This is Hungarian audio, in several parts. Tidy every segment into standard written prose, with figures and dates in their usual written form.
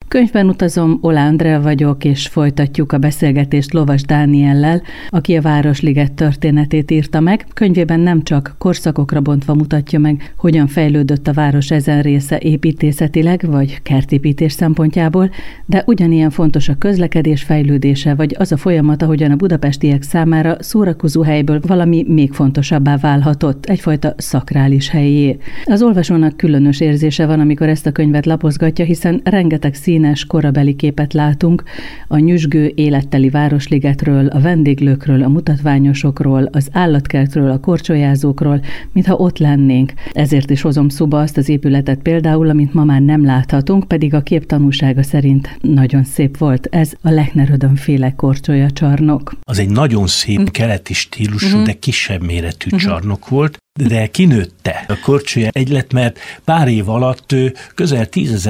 Könyvben utazom, Oláh Andrea vagyok, és folytatjuk a beszélgetést Lovas Dániellel, aki a Városliget történetét írta meg. Könyvében nem csak korszakokra bontva mutatja meg, hogyan fejlődött a város ezen része építészetileg, vagy kertépítés szempontjából, de ugyanilyen fontos a közlekedés fejlődése, vagy az a folyamat, ahogyan a budapestiek számára szórakozó helyből valami még fontosabbá válhatott, egyfajta szakrális helyé. Az olvasónak különös érzése van, amikor ezt a könyvet lapozgatja, hiszen rengeteg színes korabeli képet látunk a nyüzsgő életteli Városligetről, a vendéglőkről, a mutatványosokról, az állatkertről, a korcsolyázókról, mintha ott lennénk. Ezért is hozom szóba azt az épületet például, amit ma már nem láthatunk, pedig a kép tanúsága szerint nagyon szép volt. Ez a Lechner-Ödön-féle korcsolyacsarnok. Az egy nagyon szép keleti stílusú, de kisebb méretű csarnok volt, de kinőtte a korcsolya egylet, mert pár év alatt közel 10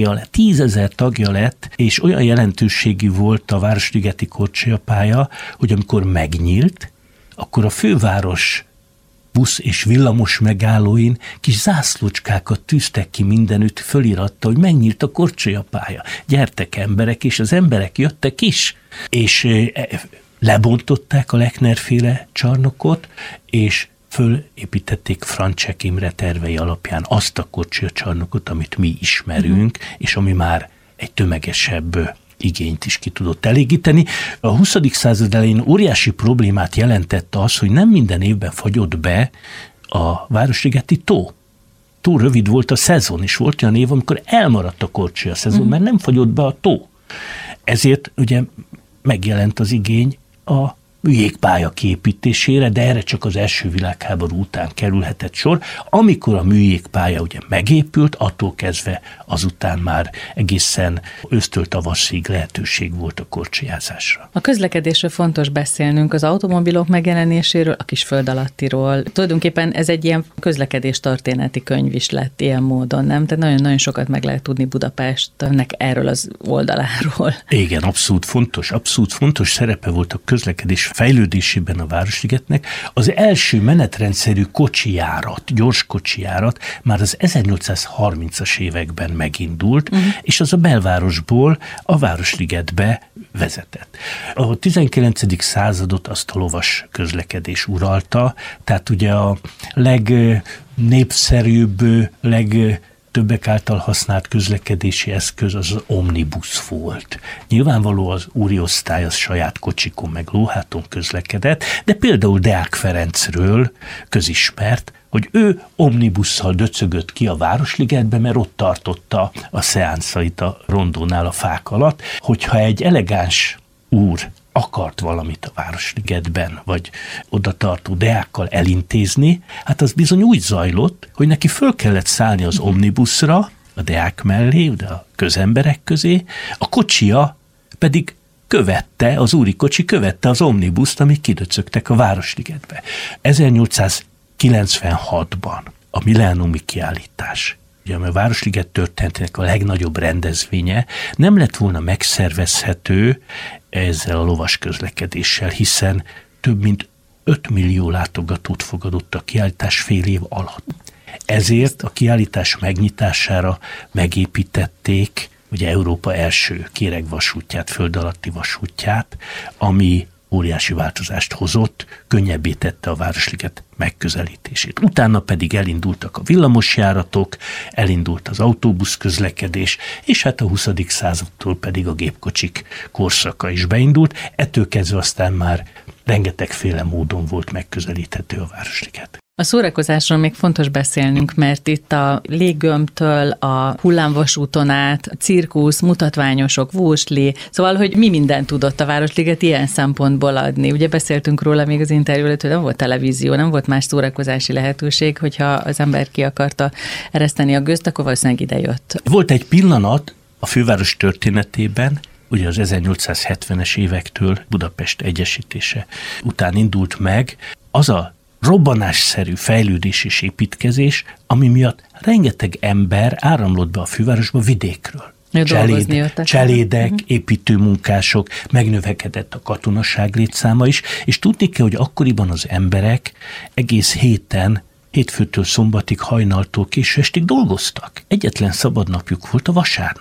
000 tagja lett, és olyan jelentőségű volt a Városligeti korcsolyapálya, hogy amikor megnyílt, akkor a főváros busz és villamos megállóin kis zászlócskákat tűztek ki mindenütt, föliratta, hogy megnyílt a korcsolyapálya. Gyertek emberek, és az emberek jöttek is. És lebontották a Lechner-féle csarnokot, és fölépítették Francsek Imre tervei alapján azt a korcsolyacsarnokot, amit mi ismerünk, és ami már egy tömegesebb igényt is ki tudott elégíteni. A 20. század elején óriási problémát jelentett az, hogy nem minden évben fagyott be a Városligeti tó. Túl rövid volt a szezon, és volt olyan év, amikor elmaradt a korcsolya szezon, mert nem fagyott be a tó. Ezért ugye megjelent az igény a műjégpálya kiépítésére, de erre csak az első világháború után kerülhetett sor. Amikor a műjégpálya ugye megépült, attól kezdve azután már egészen ősztől tavaszig lehetőség volt a korcsolyázásra. A közlekedésről fontos beszélnünk, az automobilok megjelenéséről, a kisföld alattiról. Tulajdonképpen ez egy ilyen közlekedés történeti könyv is lett ilyen módon, nem? Tehát nagyon-nagyon sokat meg lehet tudni Budapestnek erről az oldaláról. Igen, abszolút fontos szerepe volt a közlekedés fejlődésében a Városligetnek. Az első menetrendszerű kocsijárat, gyors kocsijárat már az 1830-as években megindult, és az a belvárosból a Városligetbe vezetett. A 19. századot azt a lovas közlekedés uralta, tehát ugye a legnépszerűbb, többek által használt közlekedési eszköz az omnibus volt. Nyilvánvaló az úri osztály az saját kocsikon meg lóháton közlekedett, de például Deák Ferencről közismert, hogy ő omnibusszal döcögött ki a Városligetbe, mert ott tartotta a szeánszait a rondónál a fák alatt. Hogyha egy elegáns úr akart valamit a Városligetben, vagy oda tartó deákkal elintézni, hát az bizony úgy zajlott, hogy neki föl kellett szállni az omnibuszra, a deák mellé, de a közemberek közé, a kocsia pedig az úri kocsi követte az omnibuszt, amik kidöcögtek a Városligetbe. 1896-ban a millenniumi kiállítás, ugye a Városliget történetének a legnagyobb rendezvénye nem lett volna megszervezhető ezzel a lovas közlekedéssel, hiszen több mint 5 millió látogatót fogadott a kiállítás fél év alatt. Ezért a kiállítás megnyitására megépítették ugye Európa első kéregvasútját, föld alatti vasútját, ami óriási változást hozott, könnyebbé tette a Városliget megközelítését. Utána pedig elindultak a villamosjáratok, elindult az autóbusz közlekedés, és hát a 20. századtól pedig a gépkocsik korszaka is beindult. Ettől kezdve aztán már rengetegféle módon volt megközelíthető a Városliget. A szórakozásról még fontos beszélnünk, mert itt a léggömbtől a hullámvasúton át, cirkusz, mutatványosok, vósli, szóval, hogy mi mindent tudott a Városliget ilyen szempontból adni. Ugye beszéltünk róla még az interjú előtt, hogy nem volt televízió, nem volt más szórakozási lehetőség, hogyha az ember ki akarta ereszteni a gőzt, akkor valószínűleg ide jött. Volt egy pillanat a főváros történetében, ugye az 1870-es évektől Budapest egyesítése után indult meg, az a robbanásszerű fejlődés és építkezés, ami miatt rengeteg ember áramlott be a fővárosba vidékről. Cselédek, építőmunkások, megnövekedett a katonaság létszáma is, és tudni kell, hogy akkoriban az emberek egész héten, hétfőtől szombatig, hajnaltól késő estig dolgoztak. Egyetlen szabadnapjuk volt a vasárnap.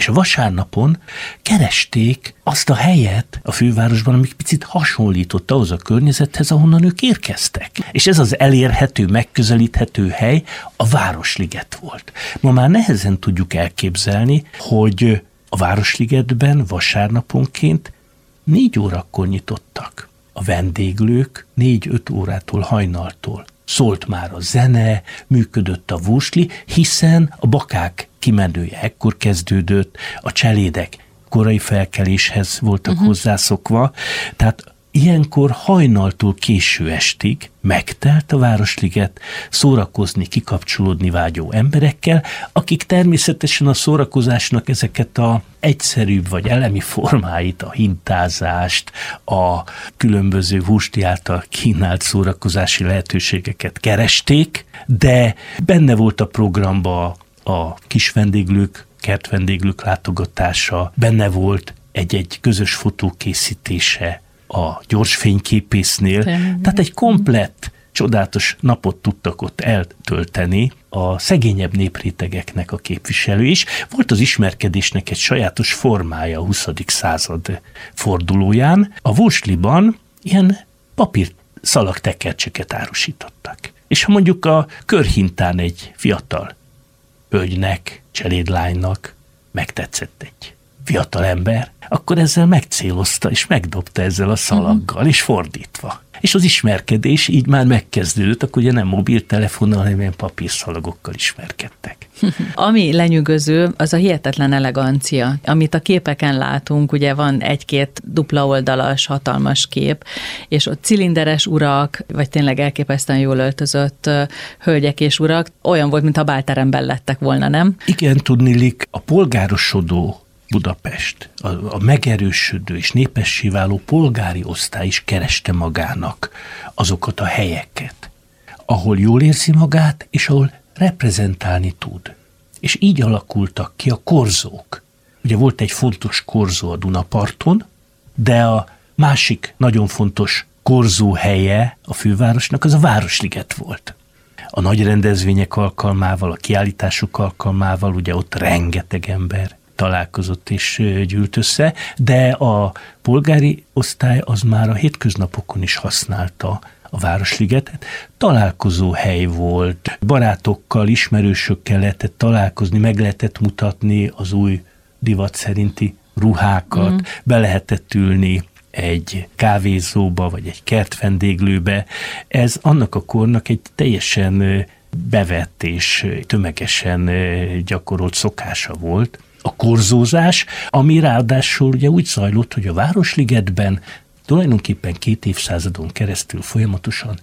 És a vasárnapon keresték azt a helyet a fővárosban, ami picit hasonlított ahhoz a környezethez, ahonnan ők érkeztek. És ez az elérhető, megközelíthető hely a Városliget volt. Ma már nehezen tudjuk elképzelni, hogy a Városligetben vasárnaponként 4 órakor nyitottak. A vendéglők 4-5 órától, hajnaltól. Szólt már a zene, működött a vúsli, hiszen a bakák kimenője ekkor kezdődött, a cselédek korai felkeléshez voltak hozzászokva, tehát ilyenkor hajnaltól késő estig megtelt a Városliget szórakozni, kikapcsolódni vágyó emberekkel, akik természetesen a szórakozásnak ezeket a egyszerűbb vagy elemi formáit, a hintázást, a különböző vústi által kínált szórakozási lehetőségeket keresték, de benne volt a programba a kis vendéglők, kertvendéglők látogatása, benne volt egy közös fotókészítése a gyors fényképésznél, tehát egy komplett, csodálatos napot tudtak ott eltölteni a szegényebb néprétegeknek a képviselő is. Volt az ismerkedésnek egy sajátos formája a 20. század fordulóján. A vúsliban ilyen papírszalag-tekercseket árusítottak. És ha mondjuk a körhintán egy fiatal hölgynek, cselédlánynak megtetszett egy fiatal ember, akkor ezzel megcélozta, és megdobta ezzel a szalaggal, és fordítva. És az ismerkedés így már megkezdődött, akkor ugye nem mobiltelefonnal, hanem ilyen papírszalagokkal ismerkedtek. Ami lenyűgöző, az a hihetetlen elegancia, amit a képeken látunk, ugye van 1-2 dupla oldalas, hatalmas kép, és ott cilinderes urak, vagy tényleg elképesztően jól öltözött hölgyek és urak, olyan volt, mintha bálteremben lettek volna, nem? Igen, tudniillik, a polgárosodó Budapest, a megerősödő és népessé váló polgári osztály is kereste magának azokat a helyeket, ahol jól érzi magát, és ahol reprezentálni tud. És így alakultak ki a korzók. Ugye volt egy fontos korzó a Dunaparton, de a másik nagyon fontos korzó helye a fővárosnak az a Városliget volt. A nagy rendezvények alkalmával, a kiállítások alkalmával, ugye ott rengeteg ember találkozott és gyűlt össze, de a polgári osztály az már a hétköznapokon is használta a Városligetet. Találkozó hely volt, barátokkal, ismerősökkel lehetett találkozni, meg lehetett mutatni az új divat szerinti ruhákat, be lehetett ülni egy kávézóba, vagy egy kertvendéglőbe. Ez annak a kornak egy teljesen bevett és tömegesen gyakorolt szokása volt. A korzózás, ami ráadásul ugye úgy zajlott, hogy a Városligetben tulajdonképpen 2 évszázadon keresztül folyamatosan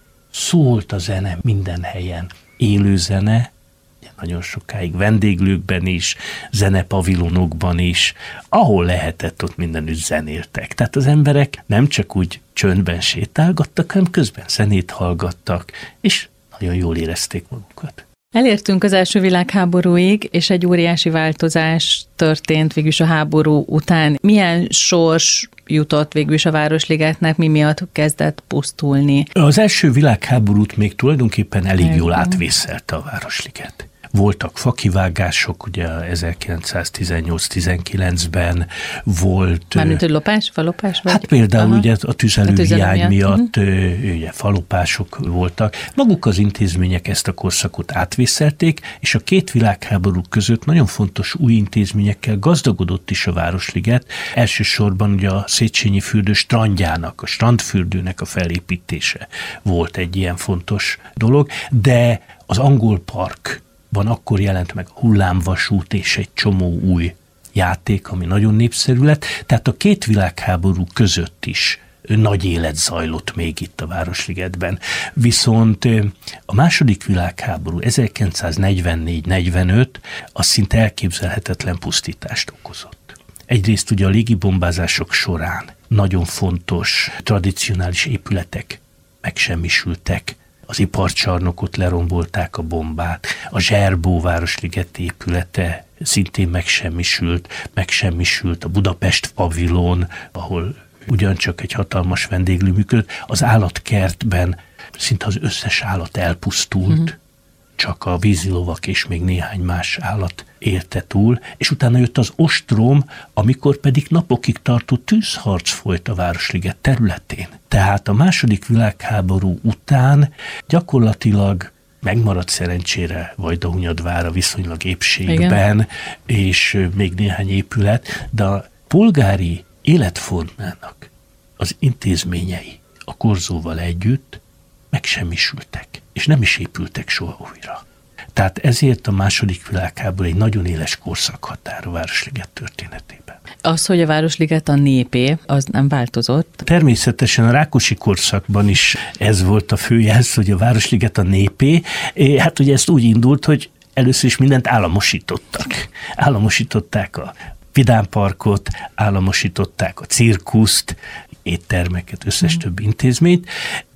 szólt a zene minden helyen. Élő zene, nagyon sokáig vendéglőkben is, zenepavilonokban is, ahol lehetett, ott mindenütt zenéltek. Tehát az emberek nem csak úgy csöndben sétálgattak, hanem közben zenét hallgattak, és nagyon jól érezték magukat. Elértünk az első világháborúig, és egy óriási változás történt végülis a háború után. Milyen sors jutott végülis a Városligetnek, mi miatt kezdett pusztulni? Az első világháborút még tulajdonképpen elég jól átvészelte a Városliget. Voltak fakivágások, ugye 1918-19-ben volt... Mármint, hogy lopás, falopás? Vagy? Hát például ugye a tüzelőhiány miatt ugye falopások voltak. Maguk az intézmények ezt a korszakot átvészelték, és a 2 világháború között nagyon fontos új intézményekkel gazdagodott is a Városliget. Elsősorban ugye a Széchenyi fürdő strandjának, a strandfürdőnek a felépítése volt egy ilyen fontos dolog, de az Angol Park akkor jelent meg a hullámvasút és egy csomó új játék, ami nagyon népszerű lett. Tehát a 2 világháború között is nagy élet zajlott még itt a Városligetben. Viszont a második világháború 1944-45 az szinte elképzelhetetlen pusztítást okozott. Egyrészt ugye a légibombázások során nagyon fontos, tradicionális épületek megsemmisültek, az iparcsarnokot lerombolták a bombák, a Zserbó Városliget épülete szintén megsemmisült a Budapest pavilon, ahol ugyancsak egy hatalmas vendéglő működött, az állatkertben szinte az összes állat elpusztult, csak a vízilovak és még néhány más állat érte túl, és utána jött az ostrom, amikor pedig napokig tartó tűzharc folyt a Városliget területén. Tehát a második világháború után gyakorlatilag megmaradt szerencsére Vajdahunyadvár a viszonylag épségben, és még néhány épület, de a polgári életformának az intézményei a korzóval együtt megsemmisültek, és nem is épültek soha újra. Tehát ezért a második világháború egy nagyon éles korszakhatár a Városliget történetében. Az, hogy a Városliget a népé, az nem változott? Természetesen a Rákosi korszakban is ez volt a fő jelz, hogy a Városliget a népé. Hát ugye ezt úgy indult, hogy először is mindent államosítottak. Államosították a vidámparkot, államosították a cirkuszt, éttermeket, összes több intézményt,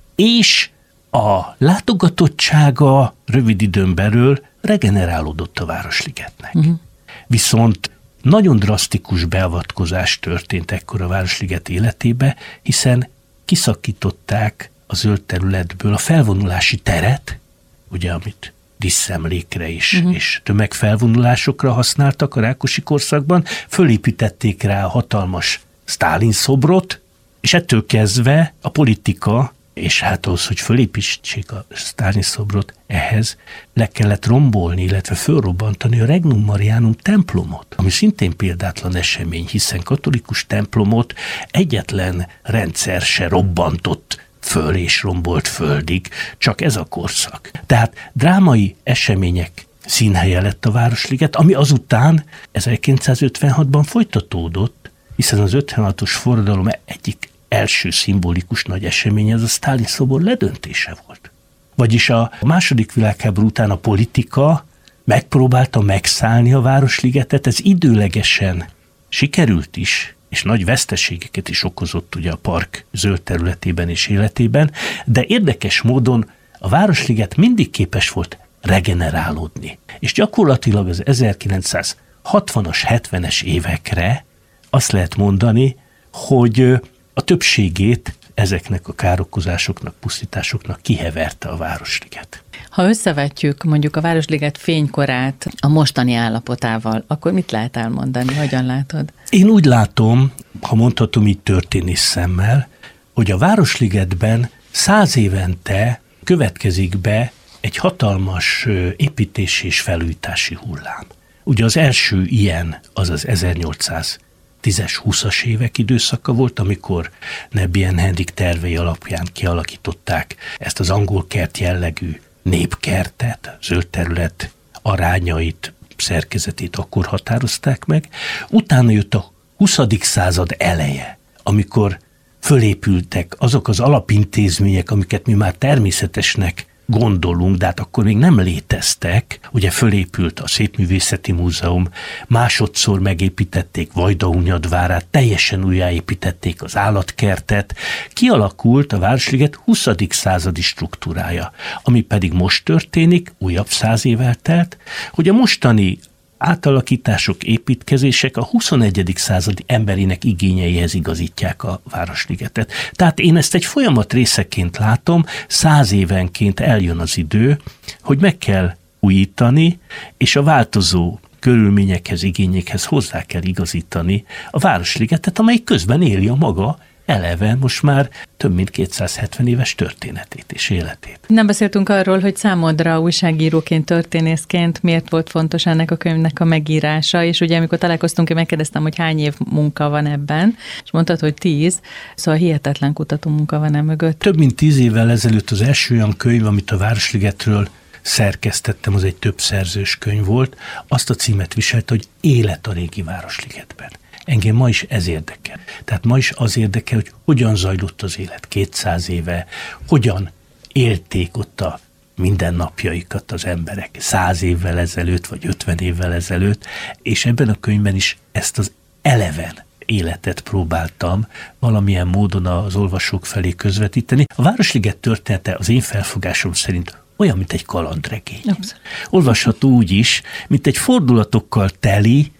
és a látogatottsága rövid időn belül regenerálódott a Városligetnek. Viszont nagyon drasztikus beavatkozás történt ekkor a Városliget életébe, hiszen kiszakították a zöld területből a felvonulási teret, ugye, amit díszemlékre is, és tömegfelvonulásokra használtak a Rákosi korszakban, fölépítették rá a hatalmas Sztálin szobrot, és ettől kezdve a politika, és hát ahhoz, hogy fölépítsék a Sztálin szobrot, ehhez le kellett rombolni, illetve fölrobbantani a Regnum Marianum templomot, ami szintén példátlan esemény, hiszen katolikus templomot egyetlen rendszer se robbantott föl és rombolt földig, csak ez a korszak. Tehát drámai események színhelye lett a Városliget, ami azután 1956-ban folytatódott, hiszen az 56-os forradalom egyik első szimbolikus nagy esemény az a Sztálin szobor ledöntése volt. Vagyis a második világháború után a politika megpróbálta megszállni a Városligetet, ez időlegesen sikerült is, és nagy veszteségeket is okozott ugye a park zöld területében és életében, de érdekes módon a Városliget mindig képes volt regenerálódni. És gyakorlatilag az 1960-as, 70-es évekre azt lehet mondani, hogy a többségét ezeknek a károkozásoknak, pusztításoknak kiheverte a Városliget. Ha összevetjük mondjuk a Városliget fénykorát a mostani állapotával, akkor mit lehet elmondani? Hogyan látod? Én úgy látom, ha mondhatom így történész szemmel, hogy a Városligetben 100 évente következik be egy hatalmas építési és felújítási hullám. Ugye az első ilyen az 1810-es-20-as évek időszaka volt, amikor Nebian Henrik tervei alapján kialakították ezt az angol kert jellegű népkertet, zöld terület arányait, szerkezetét akkor határozták meg. Utána jött a 20. század eleje, amikor fölépültek azok az alapintézmények, amiket mi már természetesnek gondolunk, de hát akkor még nem léteztek. Ugye fölépült a Szépművészeti Múzeum, másodszor megépítették Vajdahunyadvárát, teljesen újjáépítették az állatkertet, kialakult a Városliget 20. századi struktúrája, ami pedig most történik, újabb 100 év eltelt, hogy a mostani átalakítások, építkezések a 21. századi emberének igényeihez igazítják a Városligetet. Tehát én ezt egy folyamat részeként látom, 100 évenként eljön az idő, hogy meg kell újítani, és a változó körülményekhez, igényekhez hozzá kell igazítani a Városligetet, amely közben éli a maga eleve most már több mint 270 éves történetét és életét. Nem beszéltünk arról, hogy számodra újságíróként, történészként miért volt fontos ennek a könyvnek a megírása, és ugye amikor találkoztunk, én megkérdeztem, hogy hány év munka van ebben, és mondtad, hogy 10, szóval hihetetlen kutató munka van e mögött. Több mint 10 évvel ezelőtt az első olyan könyv, amit a Városligetről szerkesztettem, az egy több szerzős könyv volt, azt a címet viselte, hogy Élet a régi Városligetben. Engem ma is ez érdekel. Tehát ma is az érdekel, hogy hogyan zajlott az élet 200 éve, hogyan élték ott a mindennapjaikat az emberek 100 évvel ezelőtt, vagy 50 évvel ezelőtt, és ebben a könyvben is ezt az eleven életet próbáltam valamilyen módon az olvasók felé közvetíteni. A Városliget története az én felfogásom szerint olyan, mint egy kalandregény. Olvasható úgy is, mint egy fordulatokkal teli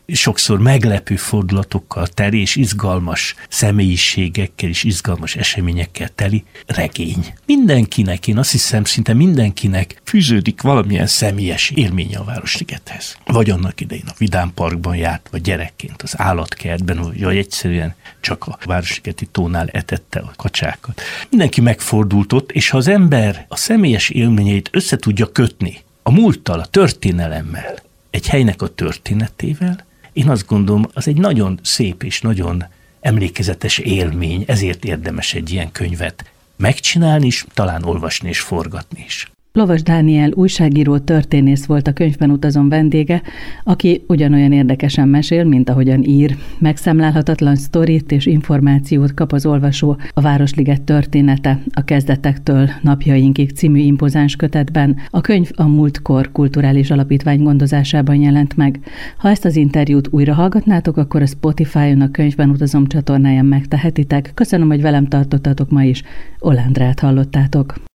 sokszor meglepő fordulatokkal teli, és izgalmas személyiségekkel és izgalmas eseményekkel teli regény. Mindenkinek, én azt hiszem, szinte mindenkinek fűződik valamilyen személyes élménye a Városligethez. Vagy annak idején a Vidám Parkban járt, vagy gyerekként az állatkertben, vagy egyszerűen csak a Városligeti tónál etette a kacsákat. Mindenki megfordult ott, és ha az ember a személyes élményeit össze tudja kötni a múlttal, a történelemmel, egy helynek a történetével, én azt gondolom, az egy nagyon szép és nagyon emlékezetes élmény, ezért érdemes egy ilyen könyvet megcsinálni is, talán olvasni és forgatni is. Lovas Dániel újságíró, történész volt a Könyvben utazom vendége, aki ugyanolyan érdekesen mesél, mint ahogyan ír. Megszámlálhatatlan sztorit és információt kap az olvasó a Városliget története a kezdetektől napjainkig című impozáns kötetben. A könyv a Múltkor Kulturális Alapítvány gondozásában jelent meg. Ha ezt az interjút újra hallgatnátok, akkor a Spotify-on a Könyvben utazom csatornáján megtehetitek. Köszönöm, hogy velem tartottatok ma is. Olándrát hallottátok.